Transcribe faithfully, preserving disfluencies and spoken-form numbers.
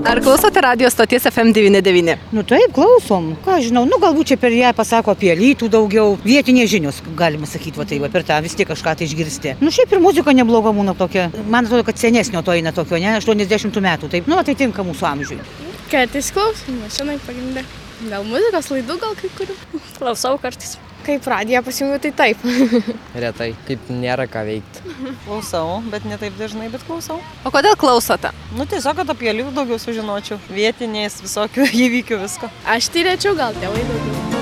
Ar klausote radio stoties F M devyni devyni? Nu taip, klausom. Ką žinau, nu galbūt čia per ją pasako apie Alytų daugiau. Vietinės žinios, galima sakyti, va tai va, per tą vis tiek kažką tai išgirsti. Nu šiaip ir muzika nebloga būna tokia. Man atrodo, kad senesnio to eina tokio, ne, aštuoniasdešimtų metų. Taip, nu, tai tinka mūsų amžiui. Kartais klausom, mašinai pagrindė. Gal muzikos laidų, gal kai kurių. Klausau kartais. Kaip radiją pasijungiu, tai taip. Retai, kaip nėra ką veikti. Klausau, bet ne taip dažnai, bet klausau. O kodėl klausote? Nu tiesiog, kad apie Alytų daugiau sužinočiau. Vietiniais visokių įvykių visko. Aš tai rečiau, gal tėvai daugiau.